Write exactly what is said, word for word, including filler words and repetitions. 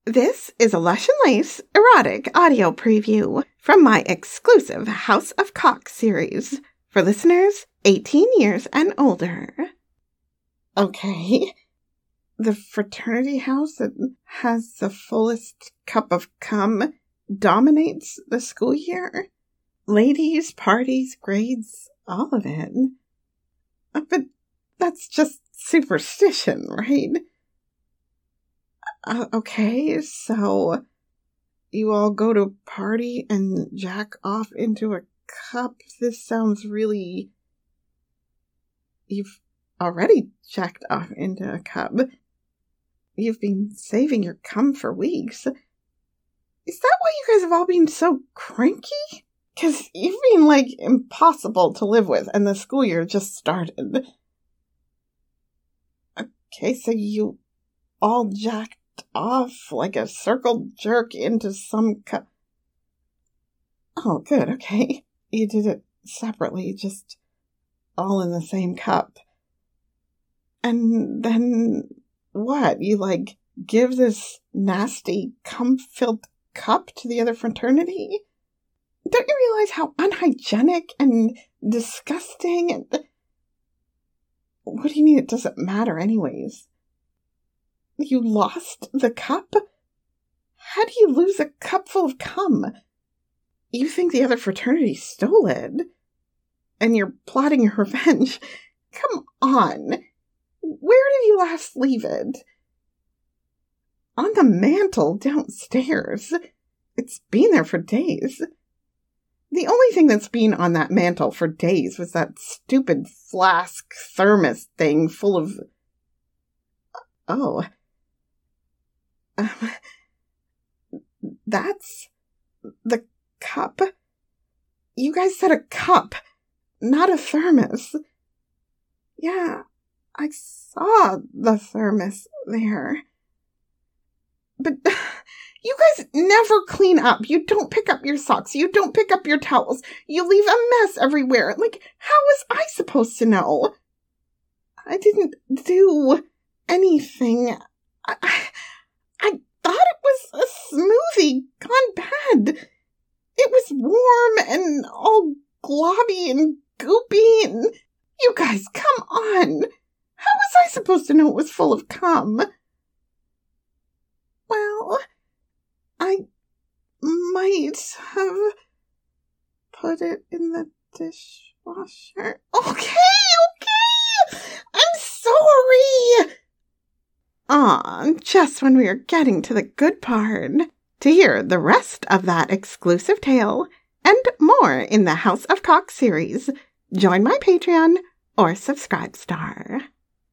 This is a Lush and Lace erotic audio preview from my exclusive House of Cock series for listeners eighteen years and older. Okay. The fraternity house that has the fullest cup of cum dominates the school year. Ladies, parties, grades, all of it. But that's just superstition, right? Uh, okay, so you all go to a party and jack off into a cup. This sounds really... You've already jacked off into a cup. You've been saving your cum for weeks. Is that why you guys have all been so cranky? Because you've been, like, impossible to live with, and the school year just started. Okay, so you all jacked off like a circle jerk into some cup. Oh, good, okay. You did it separately, just all in the same cup. And then what? You, like, give this nasty cum-filled cup to the other fraternity? Don't you realize how unhygienic and disgusting and... What do you mean it doesn't matter anyways? You lost the cup? How do you lose a cup full of cum? You think the other fraternity stole it? And you're plotting your revenge? Come on. Where did you last leave it? On the mantle downstairs. It's been there for days. The only thing that's been on that mantle for days was that stupid flask thermos thing full of... Oh... Um, that's the cup? You guys said a cup, not a thermos. Yeah, I saw the thermos there. But you guys never clean up. You don't pick up your socks. You don't pick up your towels. You leave a mess everywhere. Like, how was I supposed to know? I didn't do anything. I... I I thought it was a smoothie gone bad. It was warm and all globby and goopy and... You guys, come on. How was I supposed to know it was full of cum? Well, I might have put it in the dishwasher. Okay, okay. I'm sorry. Aw, just when we are getting to the good part. To hear the rest of that exclusive tale and more in the House of Cock series, join my Patreon or Subscribe Star.